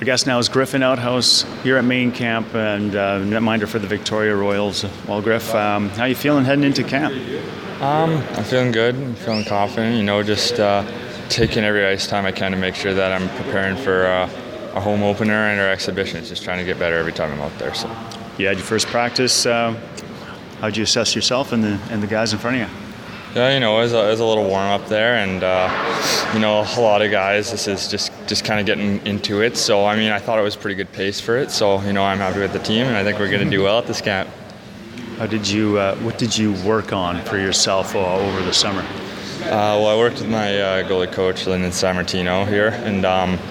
I guess now is Griffin Outhouse here at main camp and netminder for the Victoria Royals. Well, Griff, how you feeling heading into camp? I'm feeling good. I'm feeling confident. Just taking every ice time I can to make sure that I'm preparing for a home opener and our exhibitions. Just trying to get better every time I'm out there. So, you had your first practice. How'd you assess yourself and the guys in front of you? Yeah, it was a little warm up there, and a lot of guys. This is just kind of getting into it. So I thought it was pretty good pace for it. So I'm happy with the team, and I think we're going to do well at this camp. What did you work on for yourself over the summer? Well, I worked with my goalie coach, Lyndon Sammartino here, and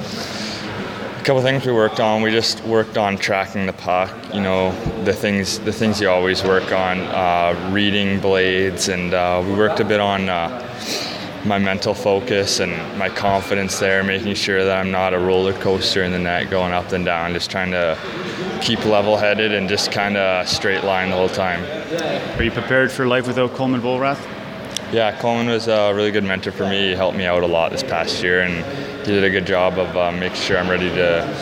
a couple of things we worked on. We just worked on tracking the puck, the things you always work on, reading blades, and we worked a bit on my mental focus and my confidence there, making sure that I'm not a roller coaster in the net going up and down, just trying to keep level-headed and just kind of straight line the whole time. Are you prepared for life without Coleman Volrath? Yeah, Coleman was a really good mentor for me. He helped me out a lot this past year, and he did a good job of making sure I'm ready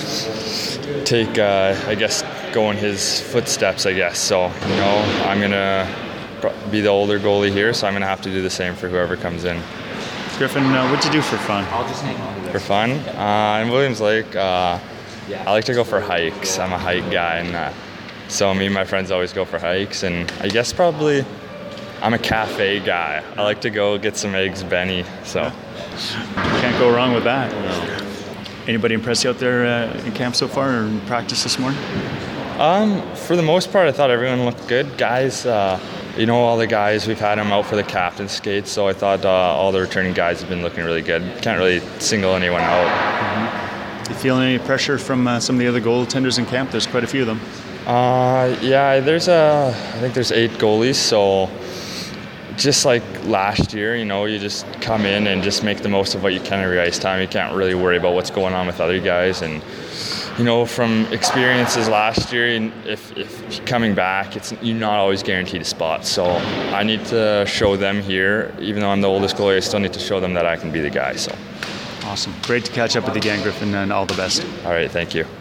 to take, go in his footsteps, I guess. So, I'm going to be the older goalie here, so I'm going to have to do the same for whoever comes in. Griffin, what'd you do for fun? I'll just hang on to this. For fun? In Williams Lake, I like to go for hikes. I'm a hike guy, and so me and my friends always go for hikes, and I guess probably I'm a cafe guy. I like to go get some eggs Benny, so. Can't go wrong with that. No. Anybody impress you out there in camp so far or in practice this morning? For the most part, I thought everyone looked good. Guys, all the guys, we've had them out for the captain skates, so I thought all the returning guys have been looking really good. Can't really single anyone out. Mm-hmm. You feeling any pressure from some of the other goaltenders in camp? There's quite a few of them. I think there's 8 goalies, so just like last year, you just come in and just make the most of what you can every ice time. You can't really worry about what's going on with other guys. And, from experiences last year, if coming back, you're not always guaranteed a spot. So I need to show them here, even though I'm the oldest goalie, I still need to show them that I can be the guy. So. Awesome. Great to catch up with you again, Griffin, and all the best. All right, thank you.